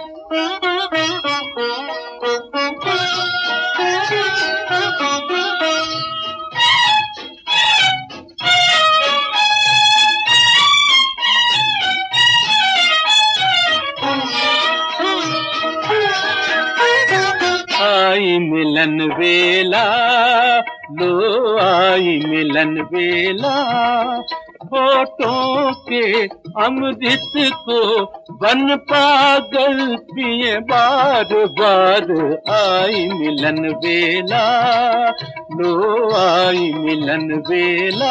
आई मिलन वेला, लो आई मिलन वेला, होठों के अमृत को बन पागल पिए बार बार। आई मिलन वेला, लो आई मिलन वेला।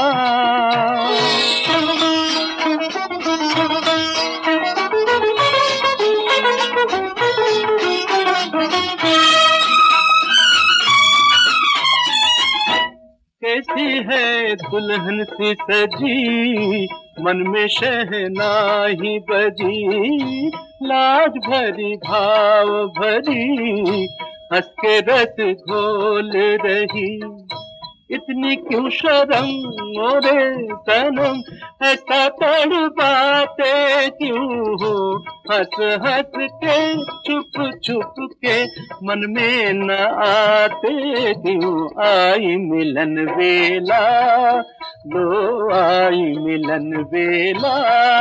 कैसी है दुल्हन सी सजी, मन में शहनाई बजी, लाज भरी भाव भरी, हंस के रस घोल रही। इतनी क्यों शर्म मोरे सनम, ऐसा तड़पाते क्यों हो? हंस हंस के छुप छुप के मन में न आते क्यों? आई मिलन वेला, लो आई मिलन वेला।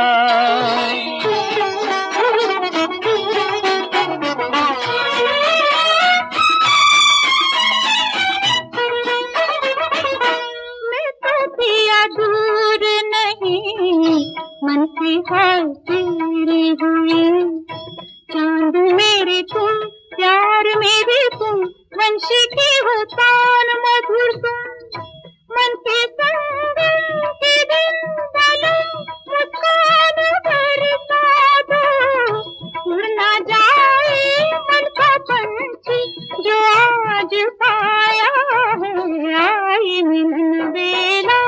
दूर नहीं मन की हाल तेरी हुई, चांद मेरे तुम प्यार मेरे तुम, वंशी की हो तान मधुर तुम। मन के संगम के दिन डालो, मुस्कान बरसा दो, उड़ ना जाए मन का पंछी जो आज पाया है। आई मिलन वेला,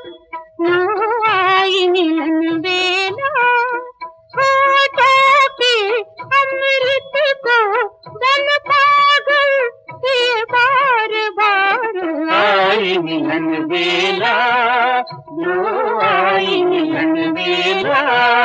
आई मिलन वेला, होठों के अमृत को बन पागल के बार बार। आई मिलन वेला, लो आई मिलन वेला।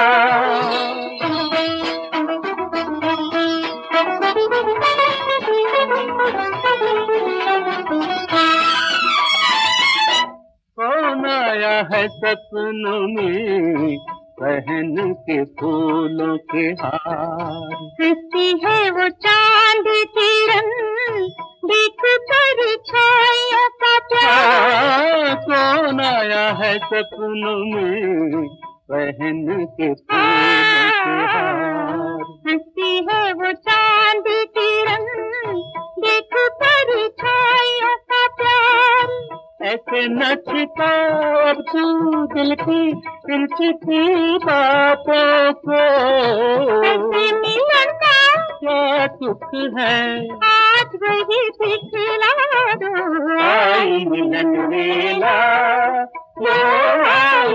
कौन आया है सपनों में पहन के फूलों के हार? हंसती है वो चांद किरण, देख कर छाया का प्यार। कौन आया है सपनों में पहन के फूलों के हार? हंसती है वो चांद किरण, देख कर छाया का प्यार। ऐसे नचता अब तू दिल की इन चिट्ठी बातों को, ऐसे मिलन का क्या सुख है आज वही दिखला दो। आई मिलन वेला, लो आई